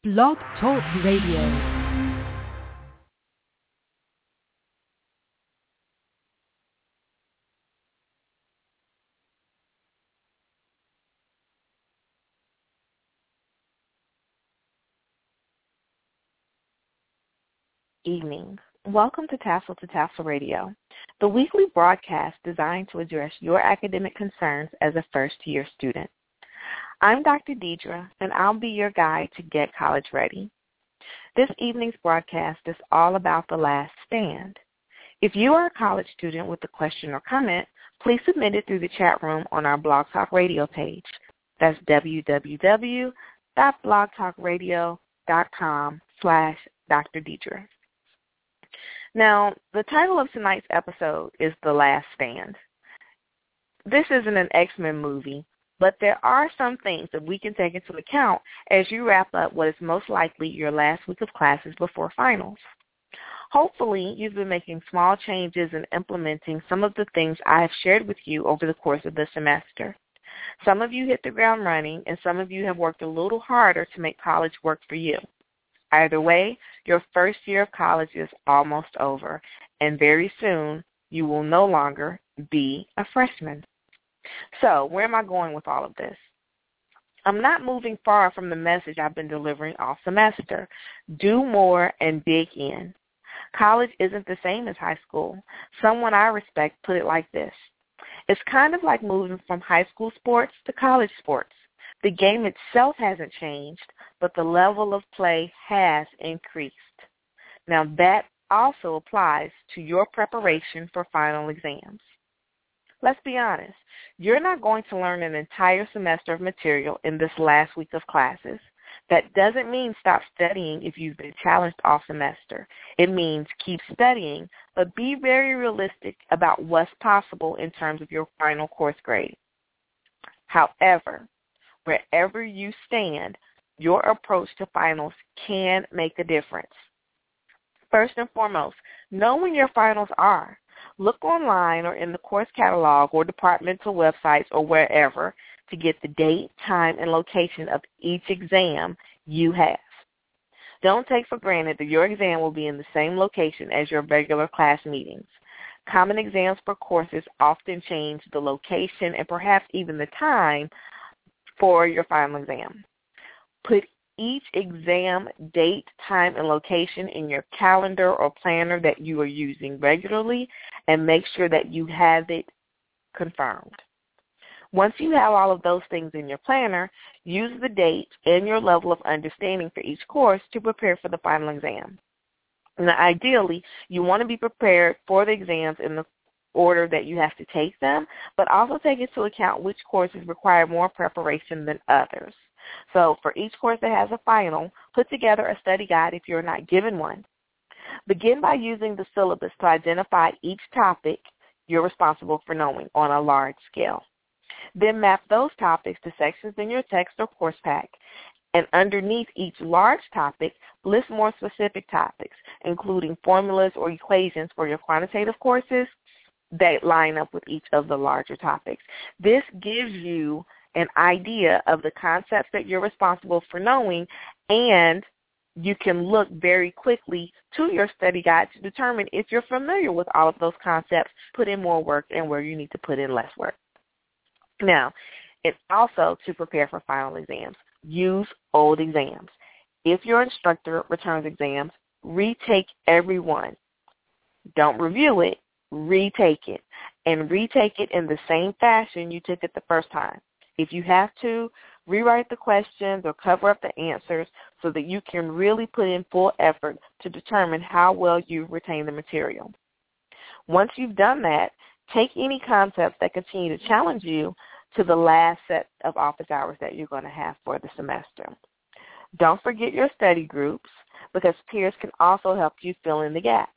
Blog Talk Radio. Evening. Welcome to Tassel Radio, the weekly broadcast designed to address your academic concerns as a first-year student. I'm Dr. Deidre, and I'll be your guide to get college ready. This evening's broadcast is all about the last stand. If you are a college student with a question or comment, please submit it through the chat room on our Blog Talk Radio page. That's www.blogtalkradio.com/Dr. Deidre. Now, the title of tonight's episode is The Last Stand. This isn't an X-Men movie, but there are some things that we can take into account as you wrap up what is most likely your last week of classes before finals. Hopefully, you've been making small changes and implementing some of the things I have shared with you over the course of the semester. Some of you hit the ground running, and some of you have worked a little harder to make college work for you. Either way, your first year of college is almost over, and very soon you will no longer be a freshman. So, where am I going with all of this? I'm not moving far from the message I've been delivering all semester. Do more and dig in. College isn't the same as high school. Someone I respect put it like this. It's kind of like moving from high school sports to college sports. The game itself hasn't changed, but the level of play has increased. Now that also applies to your preparation for final exams. Let's be honest, you're not going to learn an entire semester of material in this last week of classes. That doesn't mean stop studying if you've been challenged all semester. It means keep studying, but be very realistic about what's possible in terms of your final course grade. However, wherever you stand, your approach to finals can make a difference. First and foremost, know when your finals are. Look online or in the course catalog or departmental websites or wherever to get the date, time, and location of each exam you have. Don't take for granted that your exam will be in the same location as your regular class meetings. Common exams for courses often change the location and perhaps even the time for your final exam. Put each exam date, time, and location in your calendar or planner that you are using regularly and make sure that you have it confirmed. Once you have all of those things in your planner, use the date and your level of understanding for each course to prepare for the final exam. Now, ideally, you want to be prepared for the exams in the order that you have to take them, but also take into account which courses require more preparation than others. So for each course that has a final, put together a study guide if you're not given one. Begin by using the syllabus to identify each topic you're responsible for knowing on a large scale. Then map those topics to sections in your text or course pack. And underneath each large topic, list more specific topics, including formulas or equations for your quantitative courses that line up with each of the larger topics. This gives you an idea of the concepts that you're responsible for knowing, and you can look very quickly to your study guide to determine if you're familiar with all of those concepts, put in more work, and where you need to put in less work. Now, it's also to prepare for final exams. Use old exams. If your instructor returns exams, retake every one. Don't review it. Retake it, and retake it in the same fashion you took it the first time. If you have to, rewrite the questions or cover up the answers so that you can really put in full effort to determine how well you retain the material. Once you've done that, take any concepts that continue to challenge you to the last set of office hours that you're going to have for the semester. Don't forget your study groups, because peers can also help you fill in the gaps.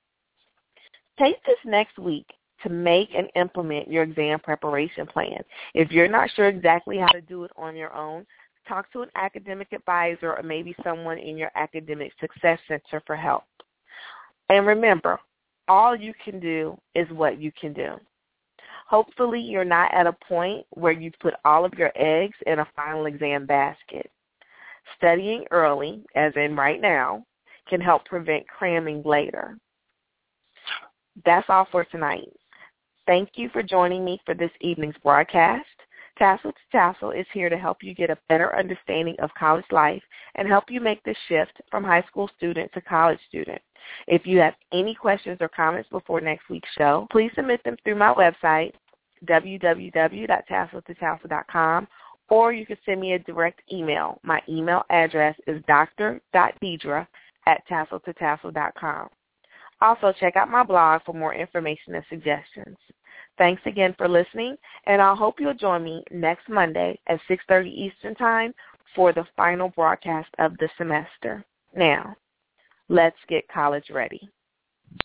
Take this next week to make and implement your exam preparation plan. If you're not sure exactly how to do it on your own, talk to an academic advisor or maybe someone in your academic success center for help. And remember, all you can do is what you can do. Hopefully you're not at a point where you've put all of your eggs in a final exam basket. Studying early, as in right now, can help prevent cramming later. That's all for tonight. Thank you for joining me for this evening's broadcast. Tassel to Tassel is here to help you get a better understanding of college life and help you make the shift from high school student to college student. If you have any questions or comments before next week's show, please submit them through my website, www.tasseltotassel.com, or you can send me a direct email. My email address is dr.deidre@tasseltotassel.com. Also, check out my blog for more information and suggestions. Thanks again for listening, and I hope you'll join me next Monday at 6:30 Eastern Time for the final broadcast of the semester. Now, let's get college ready.